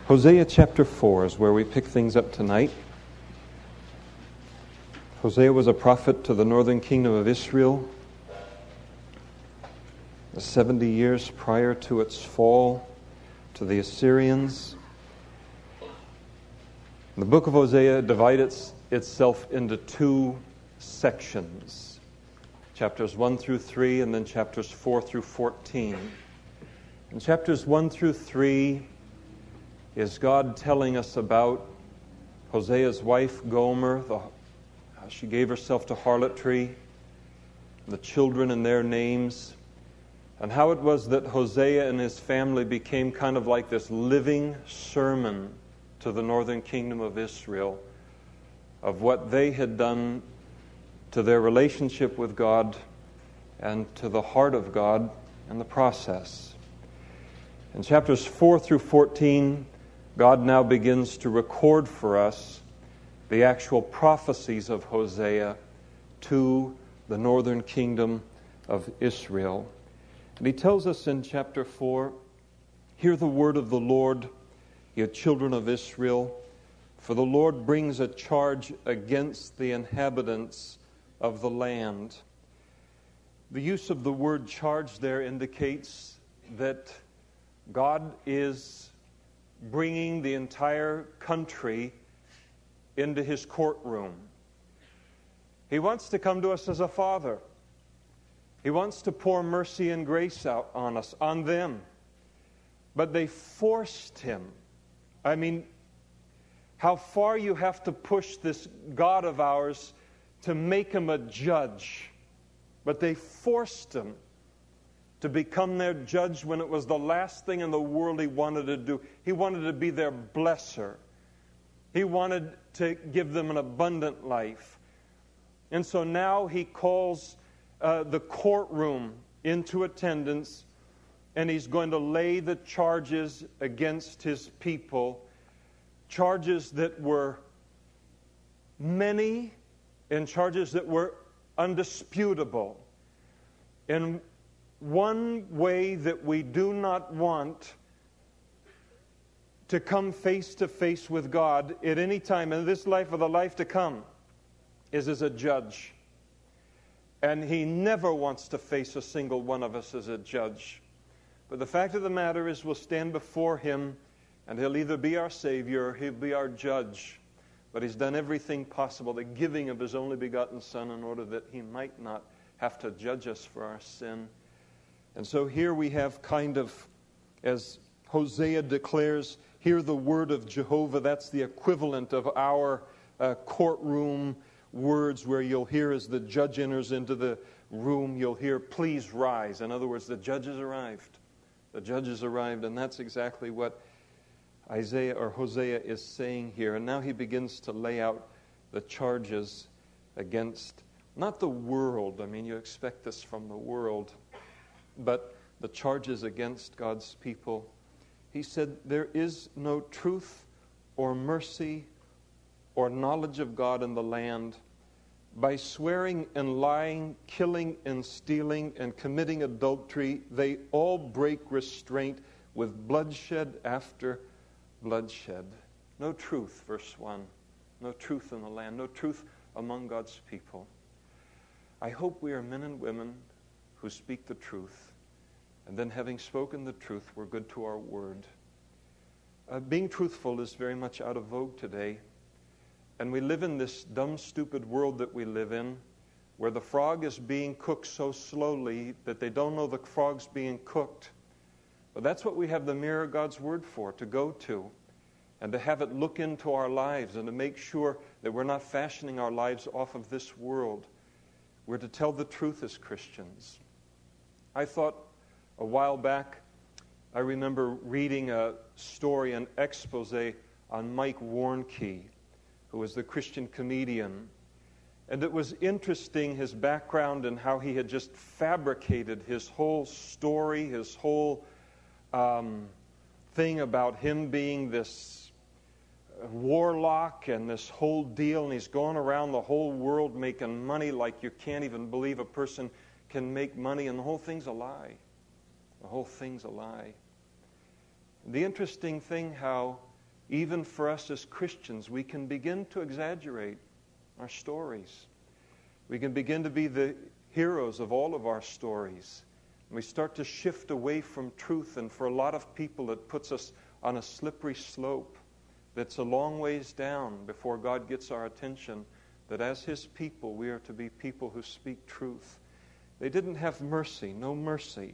Hosea chapter 4 is where we pick things up tonight. Hosea was a prophet to the northern kingdom of Israel 70 years prior to its fall to the Assyrians. The book of Hosea divides itself into two sections, chapters 1 through 3 and then chapters 4 through 14. In chapters 1 through 3 is God telling us about Hosea's wife Gomer, how she gave herself to harlotry, the children and their names, and how it was that Hosea and his family became kind of like this living sermon to the northern kingdom of Israel of what they had done to their relationship with God and to the heart of God in the process. In chapters 4 through 14, God now begins to record for us the actual prophecies of Hosea to the northern kingdom of Israel. And he tells us in chapter 4, "Hear the word of the Lord, ye children of Israel, for the Lord brings a charge against the inhabitants of the land." The use of the word charge there indicates that God is bringing the entire country into his courtroom. He wants to come to us as a father. He wants to pour mercy and grace out on us, on them. But they forced him. I mean, how far you have to push this God of ours to make him a judge. But they forced him to become their judge when it was the last thing in the world he wanted to do. He wanted to be their blesser. He wanted to give them an abundant life. And so now he calls the courtroom into attendance, and he's going to lay the charges against his people, charges that were many and charges that were undisputable. And one way that we do not want to come face to face with God at any time in this life or the life to come is as a judge. And he never wants to face a single one of us as a judge. But the fact of the matter is we'll stand before him and he'll either be our Savior or he'll be our judge. But he's done everything possible, the giving of his only begotten Son, in order that he might not have to judge us for our sin. And so here we have kind of, as Hosea declares, hear the word of Jehovah. That's the equivalent of our courtroom words, where you'll hear as the judge enters into the room, you'll hear, please rise. In other words, the judge has arrived. The judge has arrived, and that's exactly what Isaiah or Hosea is saying here. And now he begins to lay out the charges against, not the world. I mean, you expect this from the world, but the charges against God's people. He said, there is no truth or mercy or knowledge of God in the land. By swearing and lying, killing and stealing and committing adultery, they all break restraint with bloodshed after bloodshed. No truth, verse 1. No truth in the land. No truth among God's people. I hope we are men and women who speak the truth. And then having spoken the truth, we're good to our word. Being truthful is very much out of vogue today. And we live in this dumb, stupid world that we live in, where the frog is being cooked so slowly that they don't know the frog's being cooked. But that's what we have the mirror of God's word for, to go to, and to have it look into our lives, and to make sure that we're not fashioning our lives off of this world. We're to tell the truth as Christians. I thought a while back, I remember reading a story, an expose on Mike Warnke, who was the Christian comedian. And it was interesting, his background and how he had just fabricated his whole story, his whole thing about him being this warlock and this whole deal. And he's going around the whole world making money like you can't even believe a person can make money. And the whole thing's a lie. The whole thing's a lie. The interesting thing how even for us as Christians, we can begin to exaggerate our stories. We can begin to be the heroes of all of our stories. And we start to shift away from truth, and for a lot of people it puts us on a slippery slope that's a long ways down before God gets our attention, that as His people we are to be people who speak truth. They didn't have mercy, no mercy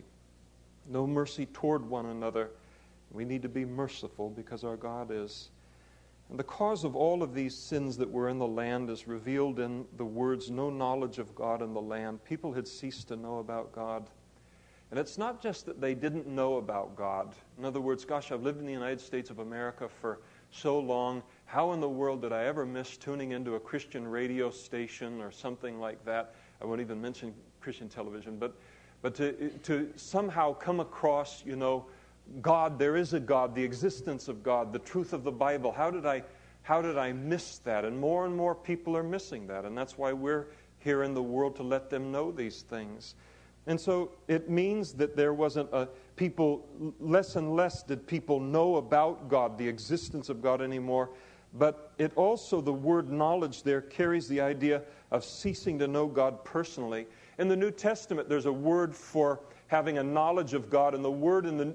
toward one another. We need to be merciful because our God is. And the cause of all of these sins that were in the land is revealed in the words, no knowledge of God in the land. People had ceased to know about God. And it's not just that they didn't know about God. In other words, gosh, I've lived in the United States of America for so long. How in the world did I ever miss tuning into a Christian radio station or something like that? I won't even mention Christian television. But to somehow come across, God, there is a God, the existence of God, the truth of the Bible. How did I miss that? And more people are missing that. And that's why we're here in the world to let them know these things. And so it means that there wasn't less and less did people know about God, the existence of God anymore. But it also, the word knowledge there carries the idea of ceasing to know God personally. In the New Testament, there's a word for having a knowledge of God, and the word in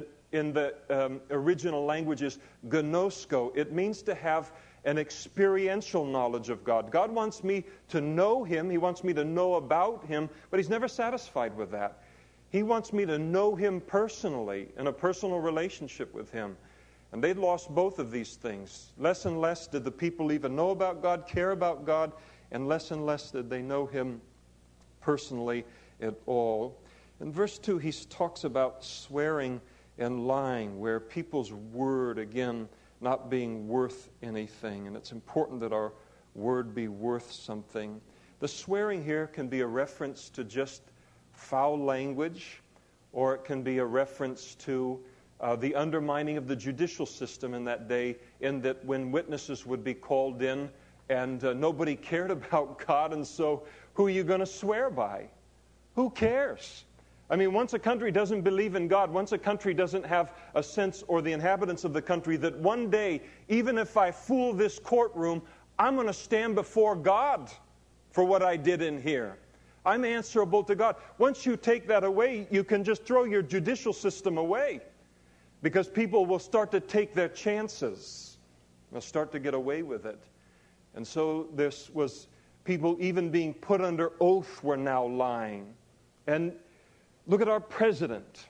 the original language is gnosko. It means to have an experiential knowledge of God. God wants me to know Him. He wants me to know about Him, but He's never satisfied with that. He wants me to know Him personally, in a personal relationship with Him. And they'd lost both of these things. Less and less did the people even know about God, care about God, and less did they know Him personally at all. In verse 2, he talks about swearing and lying, where people's word, again, not being worth anything. And it's important that our word be worth something. The swearing here can be a reference to just foul language, or it can be a reference to the undermining of the judicial system in that day, in that when witnesses would be called in and nobody cared about God, and so who are you going to swear by? Who cares? I mean, once a country doesn't believe in God, once a country doesn't have a sense, or the inhabitants of the country, that one day, even if I fool this courtroom, I'm going to stand before God for what I did in here. I'm answerable to God. Once you take that away, you can just throw your judicial system away, because people will start to take their chances. They'll start to get away with it. And so this was people even being put under oath were now lying. And look at our president.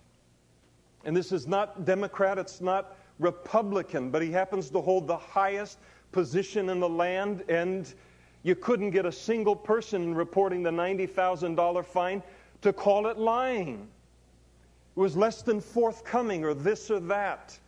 And this is not Democrat, it's not Republican, but he happens to hold the highest position in the land, and you couldn't get a single person reporting the $90,000 fine to call it lying. It was less than forthcoming, or this or that.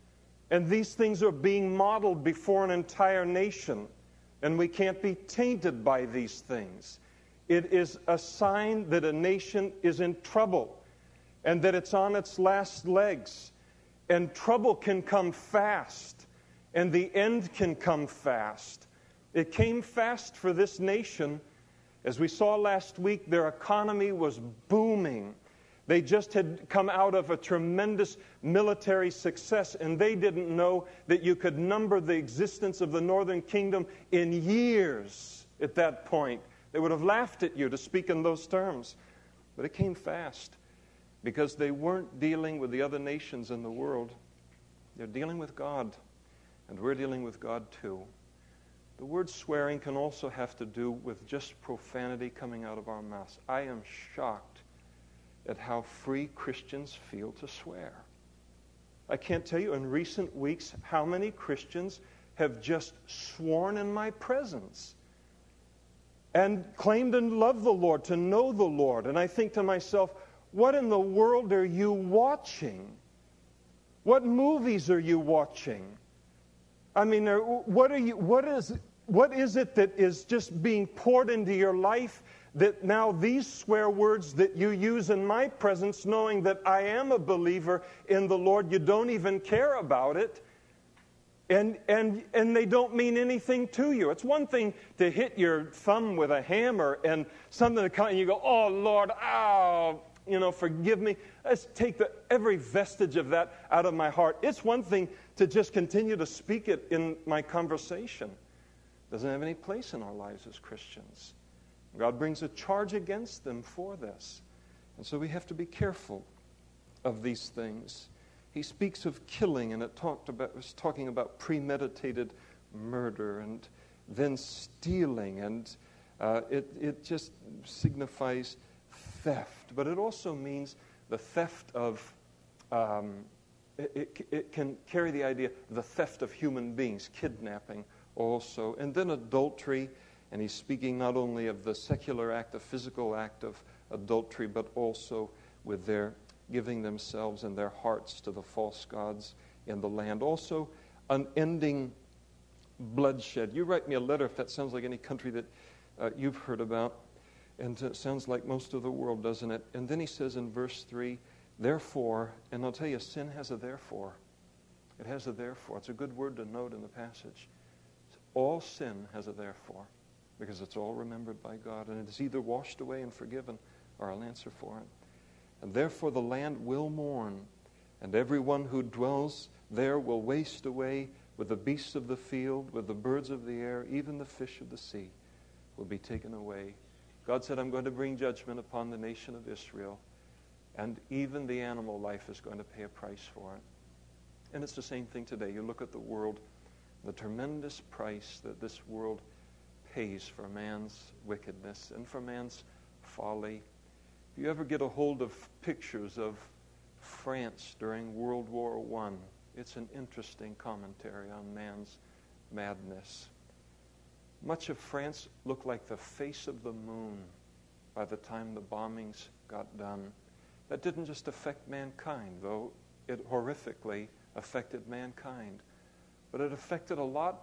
And these things are being modeled before an entire nation, and we can't be tainted by these things. It is a sign that a nation is in trouble and that it's on its last legs. And trouble can come fast, and the end can come fast. It came fast for this nation. As we saw last week, their economy was booming. They just had come out of a tremendous military success, and they didn't know that you could number the existence of the Northern Kingdom in years at that point. They would have laughed at you to speak in those terms. But it came fast because they weren't dealing with the other nations in the world. They're dealing with God, and we're dealing with God too. The word swearing can also have to do with just profanity coming out of our mouths. I am shocked at how free Christians feel to swear. I can't tell you in recent weeks how many Christians have just sworn in my presence and claimed to love the Lord, to know the Lord. And I think to myself, what in the world are you watching? What movies are you watching? I mean, what is it that is just being poured into your life, that now these swear words that you use in my presence, knowing that I am a believer in the Lord, you don't even care about it? And they don't mean anything to you. It's one thing to hit your thumb with a hammer and something to come and you go, oh, Lord, ow, forgive me. Let's take every vestige of that out of my heart. It's one thing to just continue to speak it in my conversation. It doesn't have any place in our lives as Christians. God brings a charge against them for this. And so we have to be careful of these things. He speaks of killing, and it was talking about premeditated murder and then stealing, and it just signifies theft. But it also means the theft of, it can carry the idea, the theft of human beings, kidnapping also. And then adultery, and he's speaking not only of the secular act, the physical act of adultery, but also with their giving themselves and their hearts to the false gods in the land. Also, unending bloodshed. You write me a letter if that sounds like any country that you've heard about. And it sounds like most of the world, doesn't it? And then he says in verse 3, therefore, and I'll tell you, sin has a therefore. It has a therefore. It's a good word to note in the passage. All sin has a therefore, because it's all remembered by God, and it is either washed away and forgiven, or I'll answer for it. And therefore the land will mourn, and everyone who dwells there will waste away, with the beasts of the field, with the birds of the air, even the fish of the sea will be taken away. God said, I'm going to bring judgment upon the nation of Israel, and even the animal life is going to pay a price for it. And it's the same thing today. You look at the world, the tremendous price that this world pays for man's wickedness and for man's folly. If you ever get a hold of pictures of France during World War I, it's an interesting commentary on man's madness. Much of France looked like the face of the moon by the time the bombings got done. That didn't just affect mankind, though it horrifically affected mankind. But it affected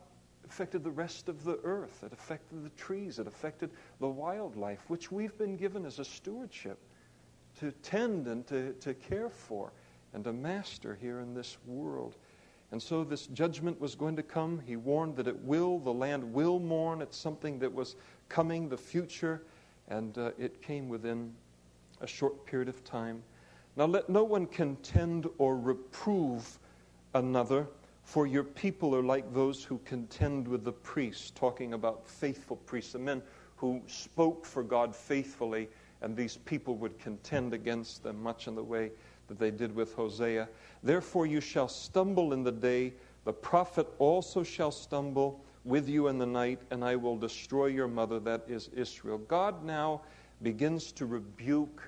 the rest of the earth. It affected the trees. It affected the wildlife, which we've been given as a stewardship to tend and to care for and to master here in this world. And so this judgment was going to come. He warned that the land will mourn. It's something that was coming, the future, and it came within a short period of time. Now let no one contend or reprove another, for your people are like those who contend with the priests, talking about faithful priests, the men who spoke for God faithfully, and these people would contend against them, much in the way that they did with Hosea. Therefore you shall stumble in the day, the prophet also shall stumble with you in the night, and I will destroy your mother, that is Israel. God now begins to rebuke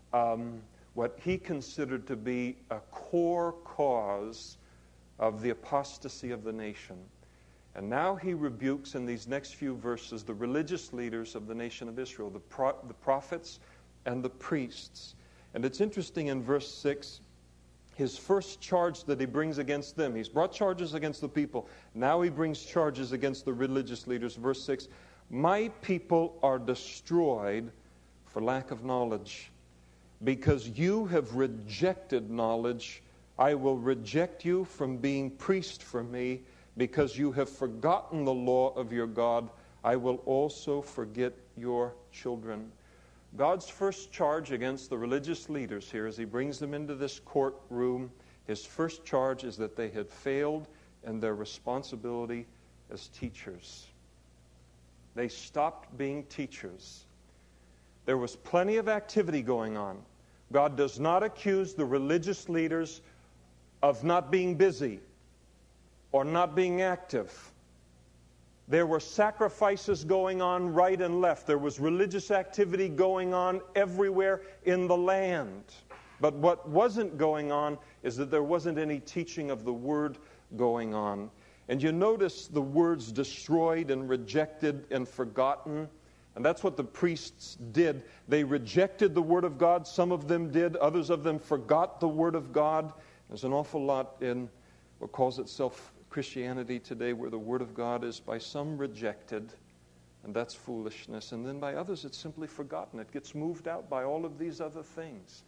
what he considered to be a core cause of the apostasy of the nation. And now he rebukes in these next few verses the religious leaders of the nation of Israel, the prophets and the priests. And it's interesting in verse 6, his first charge that he brings against them. He's brought charges against the people. Now he brings charges against the religious leaders. Verse 6, my people are destroyed for lack of knowledge. Because you have rejected knowledge, I will reject you from being priest for me. Because you have forgotten the law of your God, I will also forget your children. God's first charge against the religious leaders here, as he brings them into this courtroom, his first charge is that they had failed in their responsibility as teachers. They stopped being teachers. There was plenty of activity going on. God does not accuse the religious leaders of not being busy or not being active. There were sacrifices going on right and left. There was religious activity going on everywhere in the land. But what wasn't going on is that there wasn't any teaching of the Word going on. And you notice the words destroyed and rejected and forgotten. And that's what the priests did. They rejected the Word of God. Some of them did. Others of them forgot the Word of God. There's an awful lot in what calls itself Christianity today where the Word of God is by some rejected, and that's foolishness. And then by others it's simply forgotten. It gets moved out by all of these other things.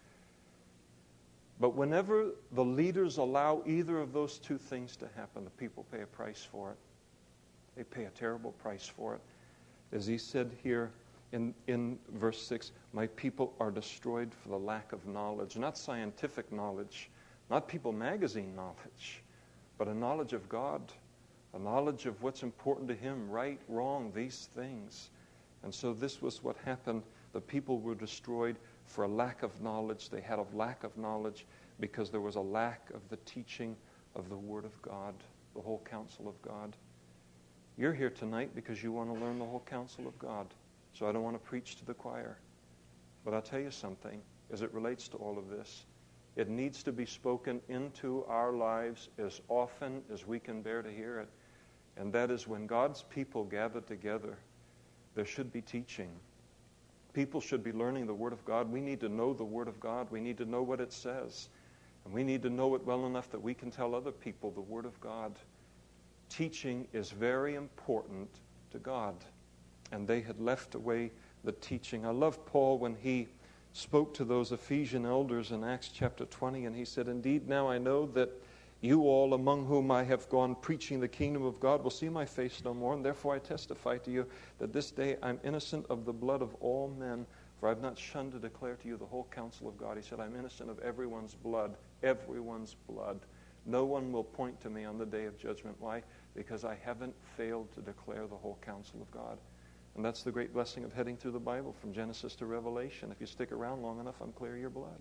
But whenever the leaders allow either of those two things to happen, the people pay a price for it. They pay a terrible price for it. As he said here in verse 6, my people are destroyed for the lack of knowledge. Not scientific knowledge, not People magazine knowledge, but a knowledge of God, a knowledge of what's important to Him, right, wrong, these things. And so this was what happened. The people were destroyed for a lack of knowledge. They had a lack of knowledge because there was a lack of the teaching of the Word of God, the whole counsel of God. You're here tonight because you want to learn the whole counsel of God. So I don't want to preach to the choir. But I'll tell you something, as it relates to all of this, it needs to be spoken into our lives as often as we can bear to hear it. And that is when God's people gather together, there should be teaching. People should be learning the Word of God. We need to know the Word of God. We need to know what it says. And we need to know it well enough that we can tell other people the Word of God. Teaching is very important to God. And they had left away the teaching. I love Paul when he spoke to those Ephesian elders in Acts chapter 20, and he said, indeed, now I know that you all among whom I have gone preaching the kingdom of God will see my face no more, and therefore I testify to you that this day I'm innocent of the blood of all men, for I've not shunned to declare to you the whole counsel of God. He said, I'm innocent of everyone's blood, everyone's blood. No one will point to me on the day of judgment. Why? Because I haven't failed to declare the whole counsel of God. And that's the great blessing of heading through the Bible from Genesis to Revelation. If you stick around long enough, I'm clear of your blood.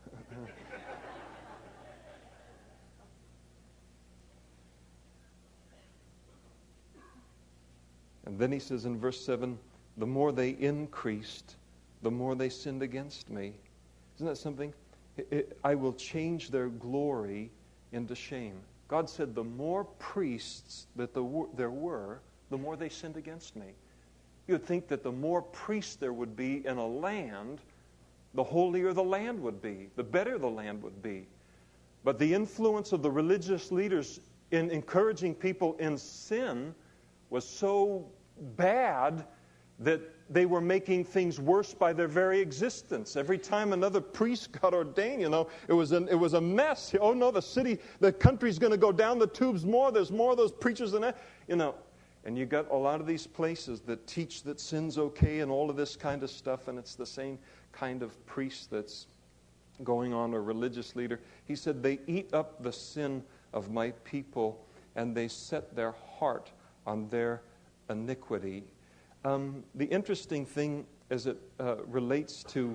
And then he says in verse 7, the more they increased, the more they sinned against me. Isn't that something? I will change their glory into shame. God said the more priests that there were, the more they sinned against me. You would think that the more priests there would be in a land, the holier the land would be, the better the land would be. But the influence of the religious leaders in encouraging people in sin was so bad that they were making things worse by their very existence. Every time another priest got ordained, it was a mess. Oh no, the country's going to go down the tubes more. There's more of those preachers than that. And you got a lot of these places that teach that sin's okay and all of this kind of stuff, and it's the same kind of priest that's going on, or religious leader. He said, they eat up the sin of my people, and they set their heart on their iniquity. The interesting thing as it relates to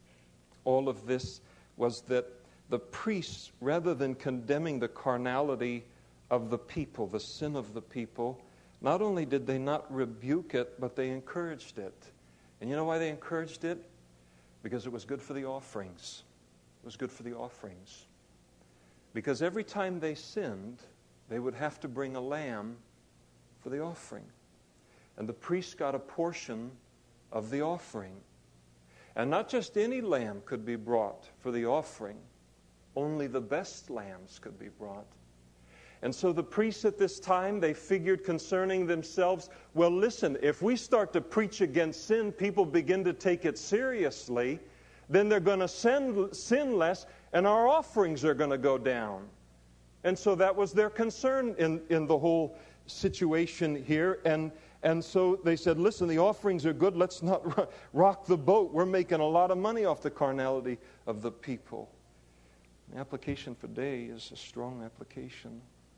all of this was that the priests, rather than condemning the carnality of the people, the sin of the people, not only did they not rebuke it, but they encouraged it. And you know why they encouraged it? Because it was good for the offerings. It was good for the offerings. Because every time they sinned, they would have to bring a lamb for the offering. And the priest got a portion of the offering. And not just any lamb could be brought for the offering. Only the best lambs could be brought. And so the priests at this time, they figured concerning themselves, well, listen, if we start to preach against sin, people begin to take it seriously, then they're going to sin less, and our offerings are going to go down. And so that was their concern in the whole situation here. And so they said, listen, the offerings are good. Let's not rock the boat. We're making a lot of money off the carnality of the people. The application for today is a strong application.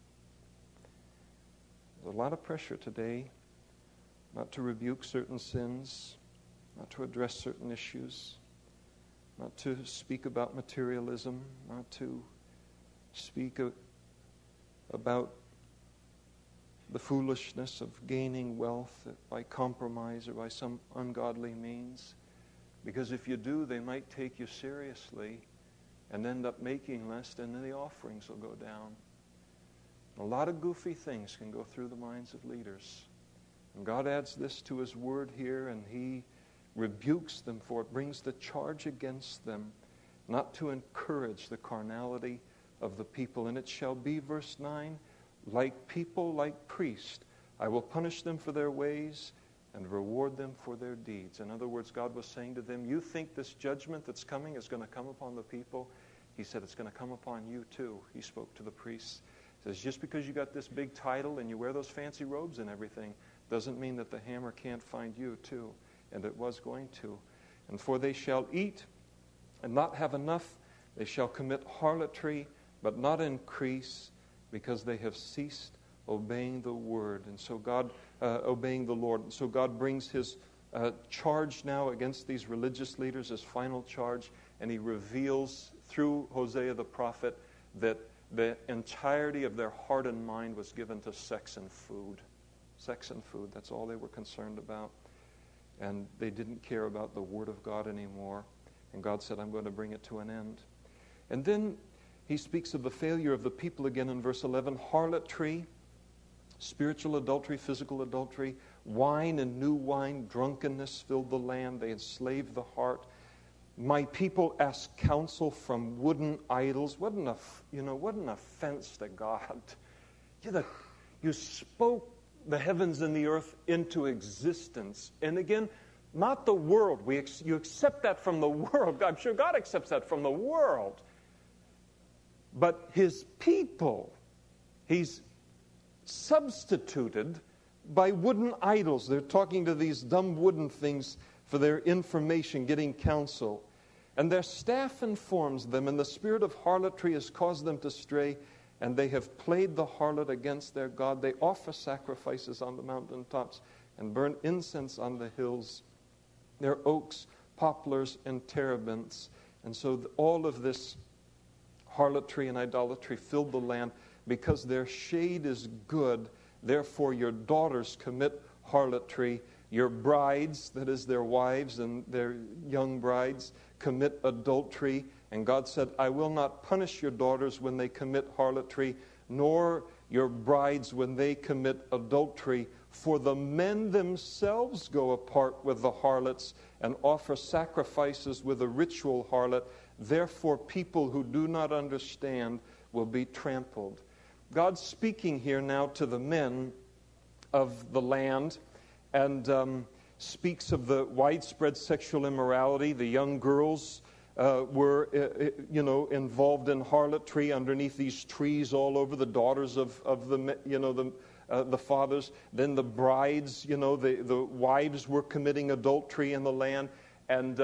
There's a lot of pressure today not to rebuke certain sins, not to address certain issues, not to speak about materialism, not to speak about the foolishness of gaining wealth by compromise or by some ungodly means. Because if you do, they might take you seriously and end up making less, and then the offerings will go down. A lot of goofy things can go through the minds of leaders. And God adds this to His Word here, and He rebukes them for it, brings the charge against them, not to encourage the carnality of the people. And it shall be, verse 9, like people, like priests, I will punish them for their ways and reward them for their deeds. In other words, God was saying to them, you think this judgment that's coming is going to come upon the people? He said, it's going to come upon you too. He spoke to the priests. He says, just because you got this big title and you wear those fancy robes and everything, doesn't mean that the hammer can't find you too. And it was going to. And for they shall eat and not have enough. They shall commit harlotry, but not increase, because they have ceased obeying the word. And so God, obeying the Lord. And so God brings his charge now against these religious leaders, his final charge, and he reveals through Hosea the prophet that the entirety of their heart and mind was given to sex and food. Sex and food, that's all they were concerned about. And they didn't care about the Word of God anymore. And God said, I'm going to bring it to an end. And then he speaks of the failure of the people again in verse 11. Harlotry, spiritual adultery, physical adultery, wine and new wine, drunkenness filled the land. They enslaved the heart. My people ask counsel from wooden idols. What an offense to God. You spoke the heavens and the earth into existence. And again, not the world. You accept that from the world. I'm sure God accepts that from the world. But his people, he's substituted by wooden idols. They're talking to these dumb wooden things for their information, getting counsel. And their staff informs them, and the spirit of harlotry has caused them to stray, and they have played the harlot against their God. They offer sacrifices on the mountaintops and burn incense on the hills. Their oaks, poplars, and terebinths. And so all of this harlotry and idolatry filled the land. Because their shade is good, therefore your daughters commit harlotry. Your brides, that is their wives and their young brides, commit adultery. And God said, I will not punish your daughters when they commit harlotry, nor your brides when they commit adultery. For the men themselves go apart with the harlots and offer sacrifices with a ritual harlot. Therefore, people who do not understand will be trampled. God's speaking here now to the men of the land, and speaks of the widespread sexual immorality. The young girls were, involved in harlotry underneath these trees all over. The daughters of the fathers. Then the brides, the wives were committing adultery in the land, and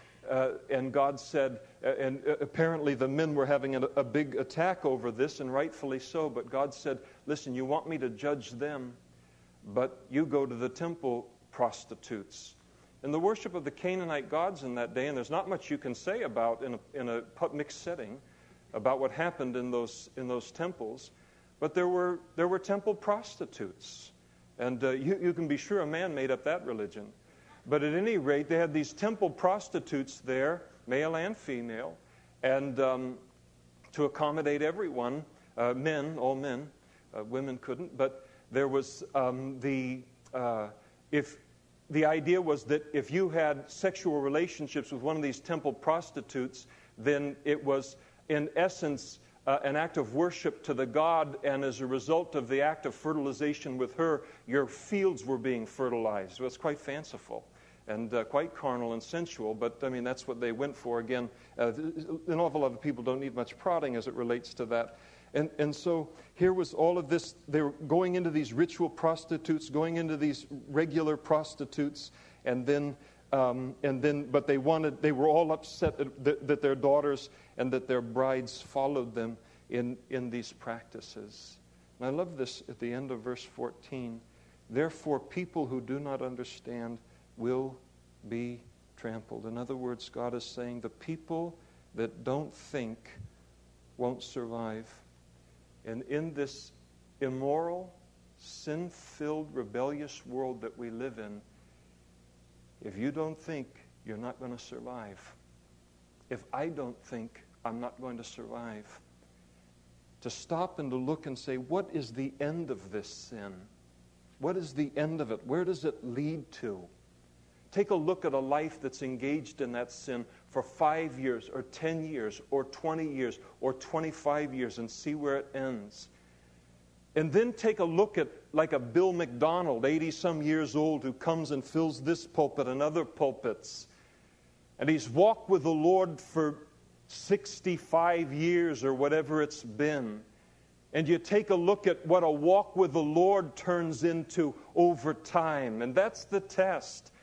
God said, and apparently the men were having a big attack over this, and rightfully so. But God said, "Listen, you want me to judge them, but you go to the temple prostitutes." And the worship of the Canaanite gods in that day, and there's not much you can say about in a mixed setting about what happened in those temples, but there were temple prostitutes, and you can be sure a man made up that religion. But at any rate, they had these temple prostitutes there, male and female, and to accommodate everyone, all men, women couldn't. But there was the idea was that if you had sexual relationships with one of these temple prostitutes, then it was, in essence, an act of worship to the god, and as a result of the act of fertilization with her, your fields were being fertilized. It was quite fanciful and quite carnal and sensual, but I mean, that's what they went for. Again, an awful lot of people don't need much prodding as it relates to that. And so here was all of this. They were going into these ritual prostitutes, going into these regular prostitutes, but they were all upset that their daughters and that their brides followed them in these practices. And I love this at the end of verse 14. Therefore, people who do not understand will be trampled. In other words, God is saying the people that don't think won't survive. And in this immoral, sin-filled, rebellious world that we live in, if you don't think, you're not going to survive. If I don't think, I'm not going to survive. To stop and to look and say, what is the end of this sin? What is the end of it? Where does it lead to? Take a look at a life that's engaged in that sin for 5 years or 10 years or 20 years or 25 years and see where it ends. And then take a look at like a Bill McDonald, 80-some years old, who comes and fills this pulpit and other pulpits. And he's walked with the Lord for 65 years or whatever it's been. And you take a look at what a walk with the Lord turns into over time. And that's the test.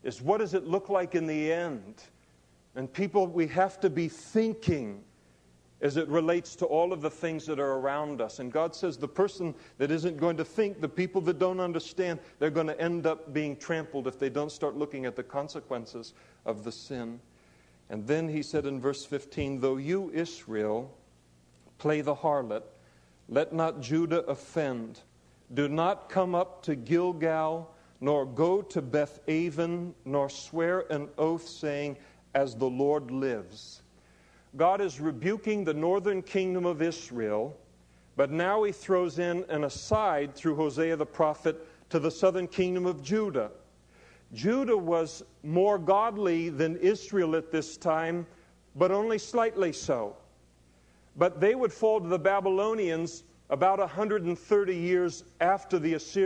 is what does it look like in the end? And people, we have to be thinking as it relates to all of the things that are around us. And God says the person that isn't going to think, the people that don't understand, they're going to end up being trampled if they don't start looking at the consequences of the sin. And then he said in verse 15, though you, Israel, play the harlot, let not Judah offend. Do not come up to Gilgal, nor go to Beth-aven, nor swear an oath, saying, as the Lord lives. God is rebuking the northern kingdom of Israel, but now he throws in an aside through Hosea the prophet to the southern kingdom of Judah. Judah was more godly than Israel at this time, but only slightly so. But they would fall to the Babylonians about 130 years after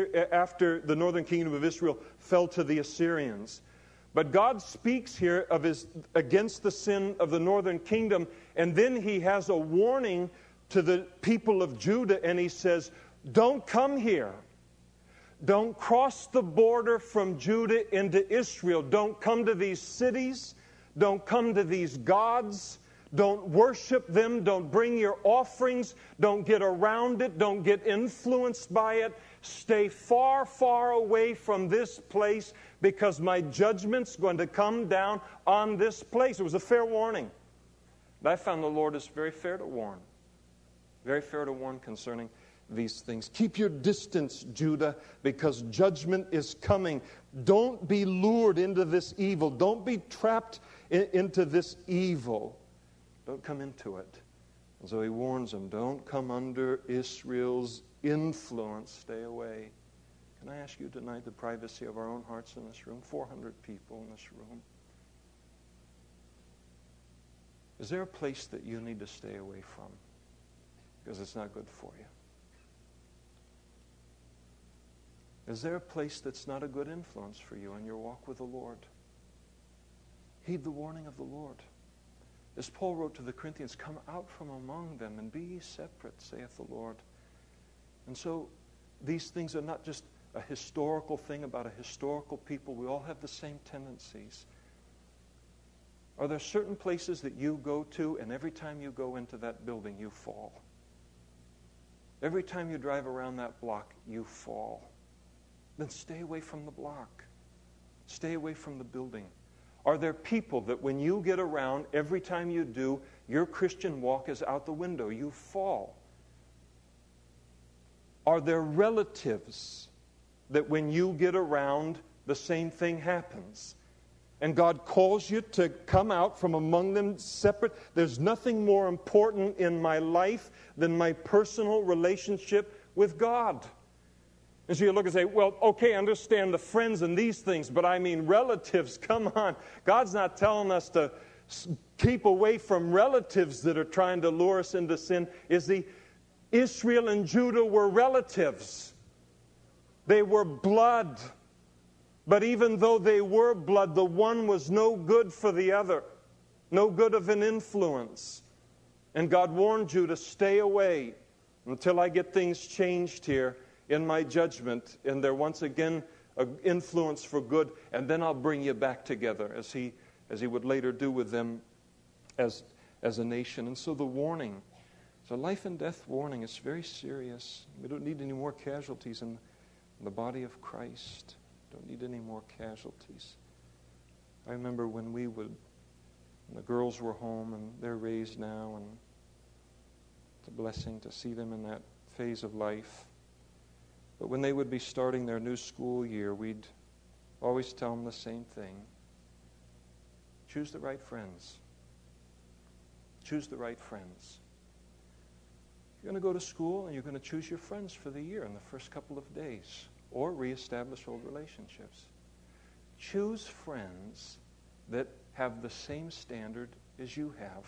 the northern kingdom of Israel fell to the Assyrians. But God speaks here of against the sin of the northern kingdom, and then he has a warning to the people of Judah, and he says, don't come here. Don't cross the border from Judah into Israel. Don't come to these cities. Don't come to these gods. Don't worship them. Don't bring your offerings. Don't get around it. Don't get influenced by it. Stay far, far away from this place, because my judgment's going to come down on this place. It was a fair warning. But I found the Lord is very fair to warn. Very fair to warn concerning these things. Keep your distance, Judah, because judgment is coming. Don't be lured into this evil. Don't be trapped into this evil. Don't come into it. And so he warns them, don't come under Israel's influence. Stay away. Can I ask you tonight, the privacy of our own hearts in this room, 400 people in this room, is there a place that you need to stay away from? Because it's not good for you. Is there a place that's not a good influence for you in your walk with the Lord? Heed the warning of the Lord. As Paul wrote to the Corinthians, come out from among them and be ye separate, saith the Lord. And so these things are not just a historical thing about a historical people. We all have the same tendencies. Are there certain places that you go to, and every time you go into that building, you fall? Every time you drive around that block, you fall. Then stay away from the block. Stay away from the building. Are there people that when you get around, every time you do, your Christian walk is out the window? You fall. Are there relatives that when you get around, the same thing happens? And God calls you to come out from among them separate. There's nothing more important in my life than my personal relationship with God. And so you look and say, well, okay, I understand the friends and these things, but I mean relatives, come on. God's not telling us to keep away from relatives that are trying to lure us into sin. Israel and Judah were relatives. They were blood. But even though they were blood, the one was no good for the other. No good of an influence. And God warned Judah, stay away until I get things changed here in my judgment, and they're once again an influence for good, and then I'll bring you back together, as he would later do with them as a nation. And so the warning, so life and death warning, is very serious. We don't need any more casualties in the body of Christ. Don't need any more casualties. I remember when the girls were home, and they're raised now, and it's a blessing to see them in that phase of life. But when they would be starting their new school year, we'd always tell them the same thing. Choose the right friends. Choose the right friends. You're going to go to school, and you're going to choose your friends for the year in the first couple of days, or reestablish old relationships. Choose friends that have the same standard as you have.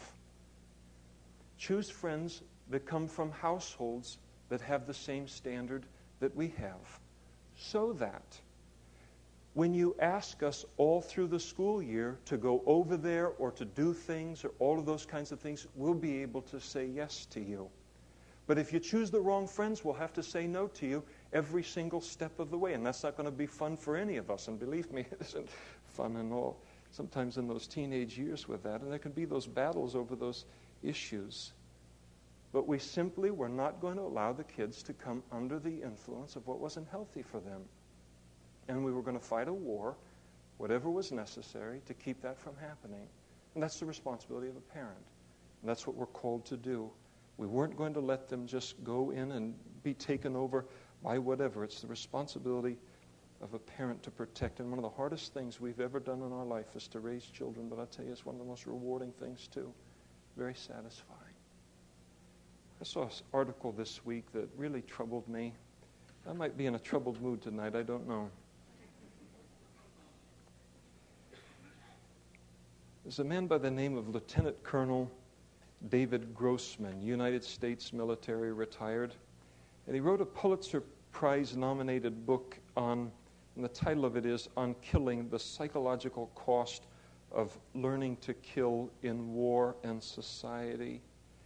Choose friends that come from households that have the same standard that we have, so that when you ask us all through the school year to go over there or to do things or all of those kinds of things, we'll be able to say yes to you. But if you choose the wrong friends, we'll have to say no to you every single step of the way, and that's not going to be fun for any of us. And believe me, it isn't fun and all, sometimes in those teenage years with that. And there can be those battles over those issues. But we simply were not going to allow the kids to come under the influence of what wasn't healthy for them. And we were going to fight a war, whatever was necessary, to keep that from happening. And that's the responsibility of a parent. And that's what we're called to do. We weren't going to let them just go in and be taken over by whatever. It's the responsibility of a parent to protect. And one of the hardest things we've ever done in our life is to raise children. But I'll tell you, it's one of the most rewarding things too. Very satisfying. I saw an article this week that really troubled me. I might be in a troubled mood tonight. I don't know. There's a man by the name of Lieutenant Colonel David Grossman, United States military, retired. And he wrote a Pulitzer Prize-nominated book and the title of it is On Killing, the Psychological Cost of Learning to Kill in War and Society.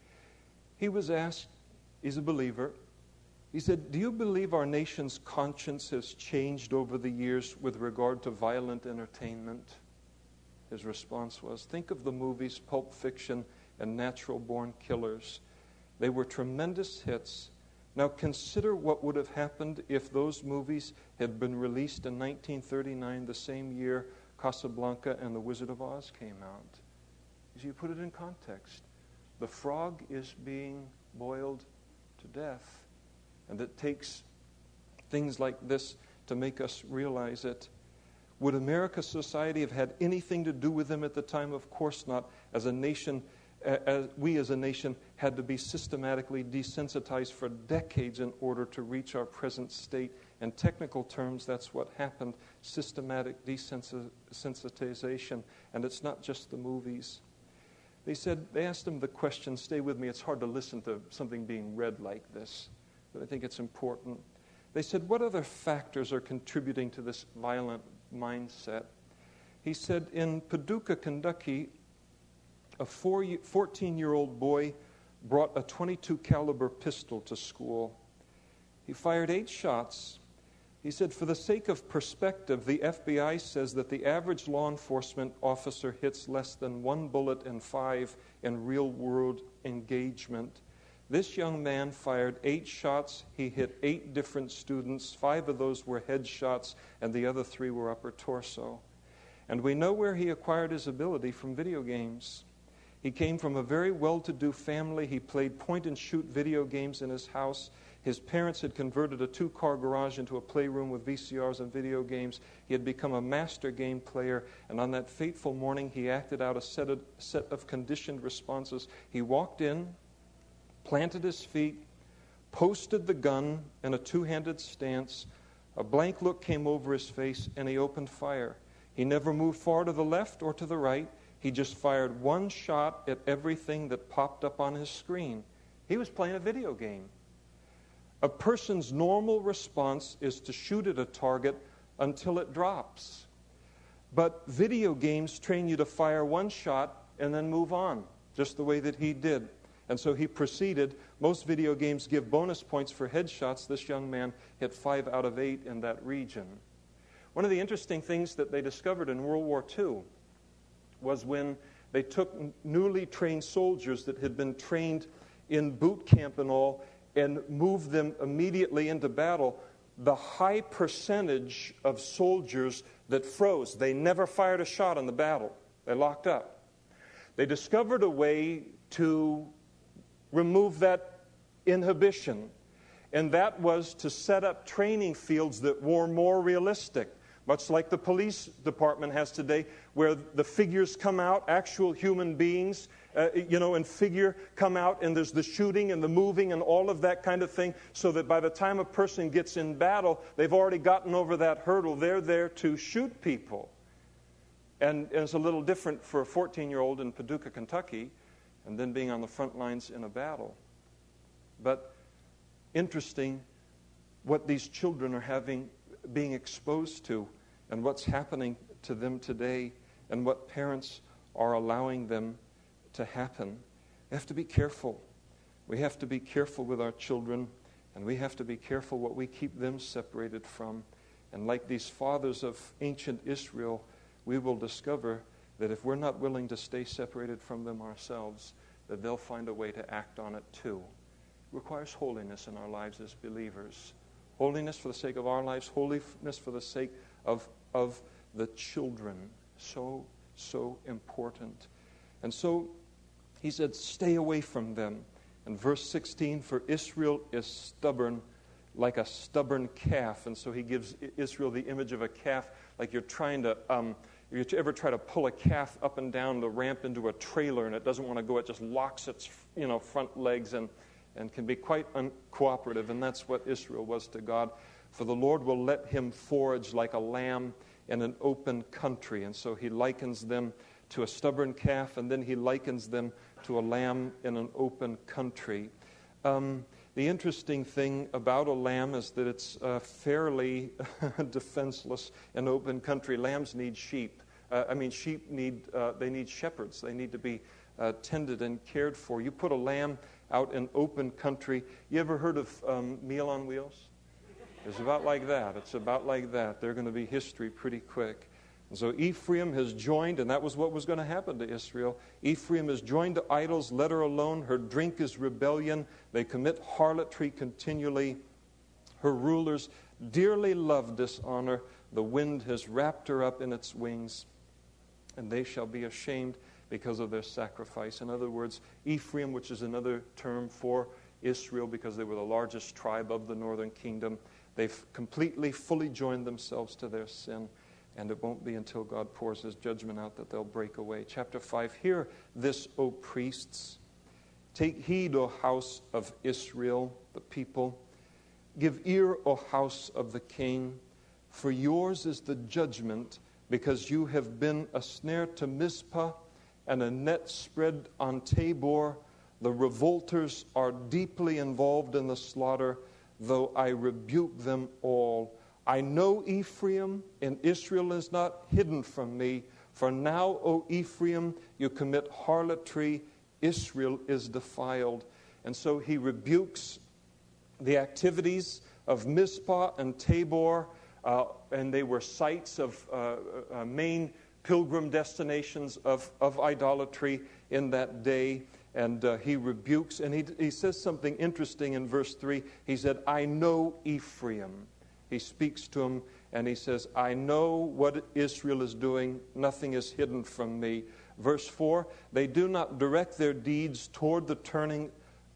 He was asked, he's a believer, he said, do you believe our nation's conscience has changed over the years with regard to violent entertainment? His response was, think of the movies Pulp Fiction and Natural Born Killers. They were tremendous hits. Now consider what would have happened if those movies had been released in 1939, the same year Casablanca and The Wizard of Oz came out. As you put it in context, the frog is being boiled to death. And it takes things like this to make us realize it. Would America's society have had anything to do with them at the time? Of course not. As a nation, we as a nation had to be systematically desensitized for decades in order to reach our present state. In technical terms, that's what happened, systematic desensitization. And it's not just the movies. They asked him the question, stay with me, it's hard to listen to something being read like this, but I think it's important. They said, what other factors are contributing to this violent mindset? He said, in Paducah, Kentucky, a 14-year-old boy brought a .22 caliber pistol to school. He fired 8 shots. He said, for the sake of perspective, the FBI says that the average law enforcement officer hits less than 1 bullet in 5 in real-world engagement. This young man fired 8 shots. He hit 8 different students. 5 of those were head shots, and the other 3 were upper torso. And we know where he acquired his ability from video games. He came from a very well-to-do family. He played point-and-shoot video games in his house. His parents had converted a 2-car garage into a playroom with VCRs and video games. He had become a master game player, and on that fateful morning, he acted out a set of conditioned responses. He walked in, planted his feet, posted the gun in a 2-handed stance. A blank look came over his face, and he opened fire. He never moved far to the left or to the right. He just fired 1 shot at everything that popped up on his screen. He was playing a video game. A person's normal response is to shoot at a target until it drops. But video games train you to fire 1 shot and then move on, just the way that he did. And so he proceeded. Most video games give bonus points for headshots. This young man hit 5 out of 8 in that region. One of the interesting things that they discovered in World War II was when they took newly trained soldiers that had been trained in boot camp and all and moved them immediately into battle, the high percentage of soldiers that froze, they never fired a shot in the battle. They locked up. They discovered a way to remove that inhibition, and that was to set up training fields that were more realistic, much like the police department has today, where the figures come out, actual human beings, and figure come out, and there's the shooting and the moving and all of that kind of thing, so that by the time a person gets in battle, they've already gotten over that hurdle. They're there to shoot people. And it's a little different for a 14-year-old in Paducah, Kentucky, and then being on the front lines in a battle. But interesting what these children are being exposed to, and what's happening to them today, and what parents are allowing them to happen. We have to be careful. We have to be careful with our children, and we have to be careful what we keep them separated from. And like these fathers of ancient Israel, we will discover that if we're not willing to stay separated from them ourselves, that they'll find a way to act on it too. It requires holiness in our lives as believers. Holiness for the sake of our lives, holiness for the sake of the children. So important. And so he said, stay away from them. And verse 16, for Israel is stubborn like a stubborn calf. And so he gives Israel the image of a calf, like you're trying to, if you ever try to pull a calf up and down the ramp into a trailer and it doesn't want to go, it just locks its front legs and can be quite uncooperative. And that's what Israel was to God. For the Lord will let him forage like a lamb in an open country. And so he likens them to a stubborn calf, and then he likens them to a lamb in an open country. The interesting thing about a lamb is that it's fairly defenseless in open country. Lambs need sheep. Sheep need shepherds. They need to be tended and cared for. You put a lamb out in open country. You ever heard of Meal on Wheels? It's about like that. It's about like that. They're going to be history pretty quick. And so Ephraim has joined, and that was what was going to happen to Israel. Ephraim has joined to idols, let her alone. Her drink is rebellion. They commit harlotry continually. Her rulers dearly love dishonor. The wind has wrapped her up in its wings, and they shall be ashamed because of their sacrifice. In other words, Ephraim, which is another term for Israel because they were the largest tribe of the northern kingdom, they've completely, fully joined themselves to their sin. And it won't be until God pours his judgment out that they'll break away. Chapter 5, hear this, O priests. Take heed, O house of Israel, the people. Give ear, O house of the king. For yours is the judgment, because you have been a snare to Mizpah and a net spread on Tabor. The revolters are deeply involved in the slaughter, though I rebuke them all. I know Ephraim, and Israel is not hidden from me. For now, O Ephraim, you commit harlotry. Israel is defiled. And so he rebukes the activities of Mizpah and Tabor, and they were sites of main pilgrim destinations of idolatry in that day. And he rebukes, and he says something interesting in verse 3. He said, I know Ephraim. He speaks to him and he says, I know what Israel is doing. Nothing is hidden from me. Verse 4, they do not direct their deeds toward turning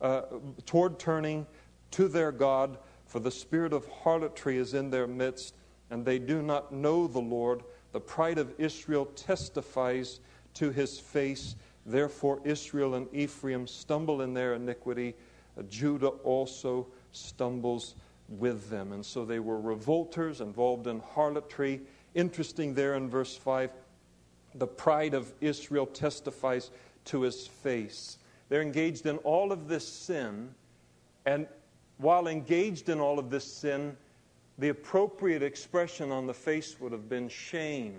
to their God, for the spirit of harlotry is in their midst, and they do not know the Lord. The pride of Israel testifies to his face. Therefore Israel and Ephraim stumble in their iniquity. Judah also stumbles with them. And so they were revolters involved in harlotry. Interesting there in verse 5, the pride of Israel testifies to his face. They're engaged in all of this sin, and while engaged in all of this sin, the appropriate expression on the face would have been shame.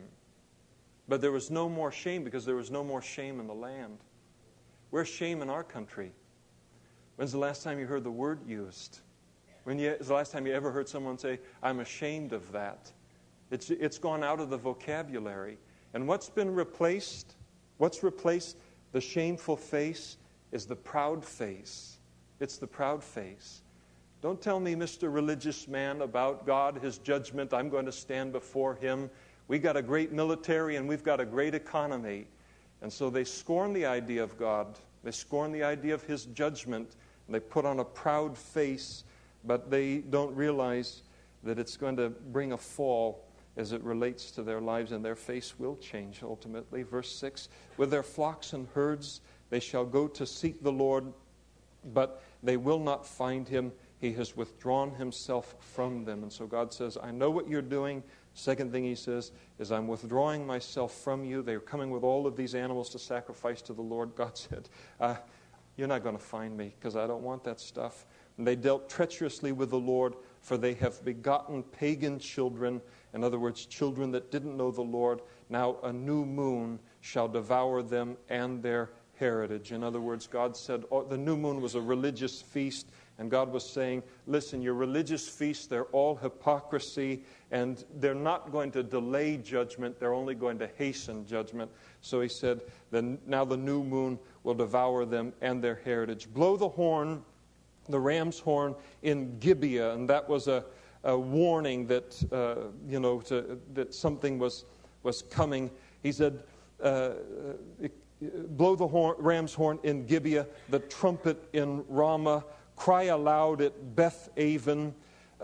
But there was no more shame because there was no more shame in the land. Where's shame in our country? When's the last time you heard the word used? When's the last time you ever heard someone say, I'm ashamed of that? It's gone out of the vocabulary. And what's been replaced? What's replaced the shameful face is the proud face. It's the proud face. Don't tell me, Mr. Religious Man, about God, his judgment. I'm going to stand before him. We got a great military and we've got a great economy. And so they scorn the idea of God. They scorn the idea of his judgment. And they put on a proud face, but they don't realize that it's going to bring a fall as it relates to their lives, and their face will change ultimately. Verse 6, with their flocks and herds they shall go to seek the Lord, but they will not find him. He has withdrawn himself from them. And so God says, I know what you're doing. Second thing he says is, I'm withdrawing myself from you. They're coming with all of these animals to sacrifice to the Lord. God said, you're not going to find me because I don't want that stuff. And they dealt treacherously with the Lord, for they have begotten pagan children. In other words, children that didn't know the Lord. Now a new moon shall devour them and their heritage. In other words, God said the new moon was a religious feast, And God was saying, listen, your religious feasts, they're all hypocrisy, and they're not going to delay judgment, they're only going to hasten judgment. So he said, then now the new moon will devour them and their heritage. Blow the horn, the ram's horn in Gibeah, and that was a warning that, that something was coming. He said, blow the ram's horn in Gibeah, the trumpet in Ramah, cry aloud at Beth-aven.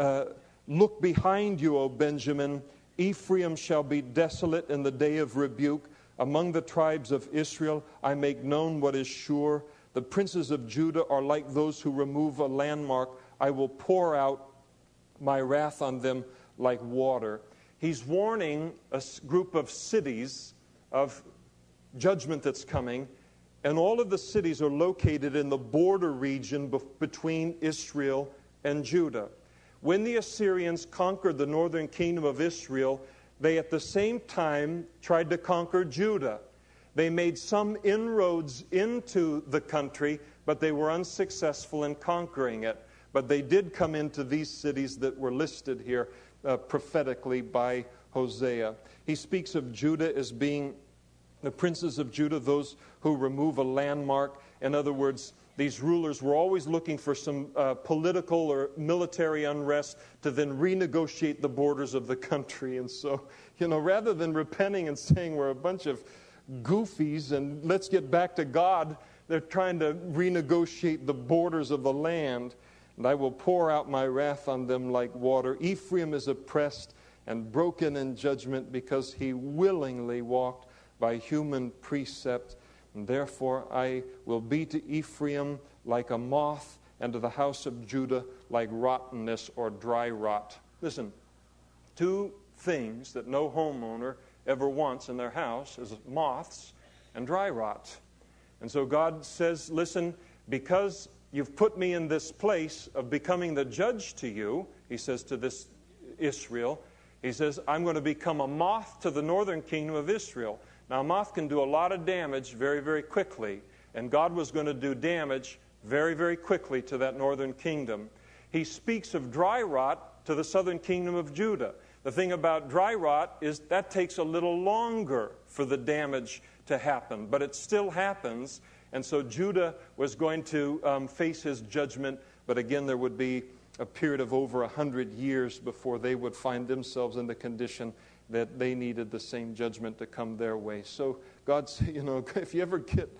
Look behind you, O Benjamin. Ephraim shall be desolate in the day of rebuke. Among the tribes of Israel I make known what is sure. The princes of Judah are like those who remove a landmark. I will pour out my wrath on them like water. He's warning a group of cities of judgment that's coming. And all of the cities are located in the border region between Israel and Judah. When the Assyrians conquered the northern kingdom of Israel, they at the same time tried to conquer Judah. They made some inroads into the country, but they were unsuccessful in conquering it. But they did come into these cities that were listed here prophetically by Hosea. He speaks of Judah as being the princes of Judah, those who remove a landmark. In other words, these rulers were always looking for some political or military unrest to then renegotiate the borders of the country. And so, rather than repenting and saying we're a bunch of goofies and let's get back to God, they're trying to renegotiate the borders of the land. And I will pour out my wrath on them like water. Ephraim is oppressed and broken in judgment because he willingly walked by human precept. And therefore I will be to Ephraim like a moth, and to the house of Judah like rottenness or dry rot. Listen, two things that no homeowner ever wants in their house is moths and dry rot. And so God says, listen, because you've put me in this place of becoming the judge to you, he says to this Israel, he says, I'm going to become a moth to the northern kingdom of Israel. Now, a moth can do a lot of damage very, very quickly. And God was going to do damage very, very quickly to that northern kingdom. He speaks of dry rot to the southern kingdom of Judah. The thing about dry rot is that takes a little longer for the damage to happen. But it still happens. And so Judah was going to face his judgment. But again, there would be a period of over 100 years before they would find themselves in the condition that they needed the same judgment to come their way. So God's, if you ever get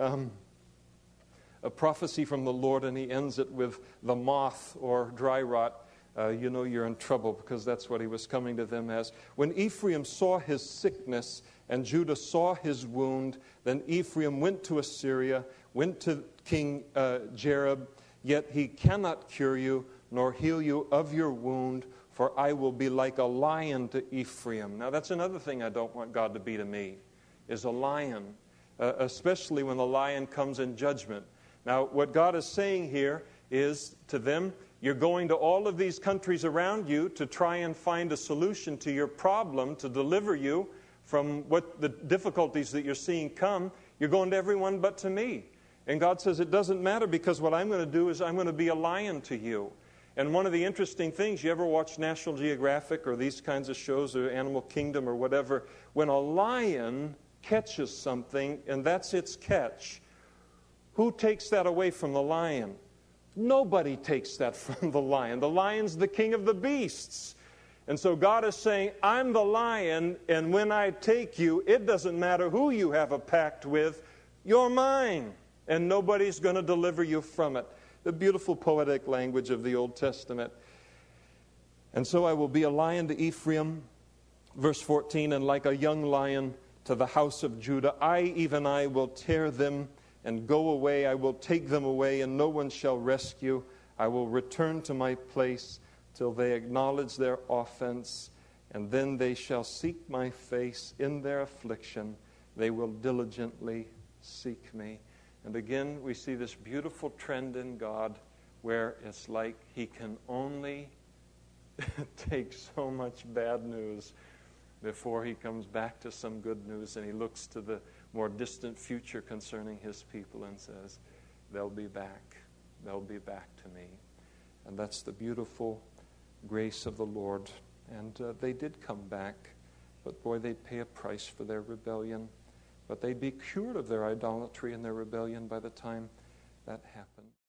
a prophecy from the Lord and he ends it with the moth or dry rot, you're in trouble, because that's what he was coming to them as. When Ephraim saw his sickness and Judah saw his wound, then Ephraim went to Assyria, went to King Jareb, yet he cannot cure you nor heal you of your wound, for I will be like a lion to Ephraim. Now that's another thing I don't want God to be to me, is a lion, especially when the lion comes in judgment. Now what God is saying here is to them, you're going to all of these countries around you to try and find a solution to your problem, to deliver you from what the difficulties that you're seeing come. You're going to everyone but to me. And God says it doesn't matter, because what I'm going to do is I'm going to be a lion to you. And one of the interesting things, you ever watch National Geographic or these kinds of shows, or Animal Kingdom or whatever, when a lion catches something and that's its catch, who takes that away from the lion? Nobody takes that from the lion. The lion's the king of the beasts. And so God is saying, I'm the lion, and when I take you, it doesn't matter who you have a pact with, you're mine, and nobody's going to deliver you from it. The beautiful poetic language of the Old Testament. And so I will be a lion to Ephraim, verse 14, and like a young lion to the house of Judah. Even I will tear them and go away. I will take them away, and no one shall rescue. I will return to my place till they acknowledge their offense, and then they shall seek my face in their affliction. They will diligently seek me. And again, we see this beautiful trend in God where it's like he can only take so much bad news before he comes back to some good news, and he looks to the more distant future concerning his people and says, they'll be back. they'll be back to me. And that's the beautiful grace of the Lord. And they did come back, but boy, they'd pay a price for their rebellion. But they'd be cured of their idolatry and their rebellion by the time that happened.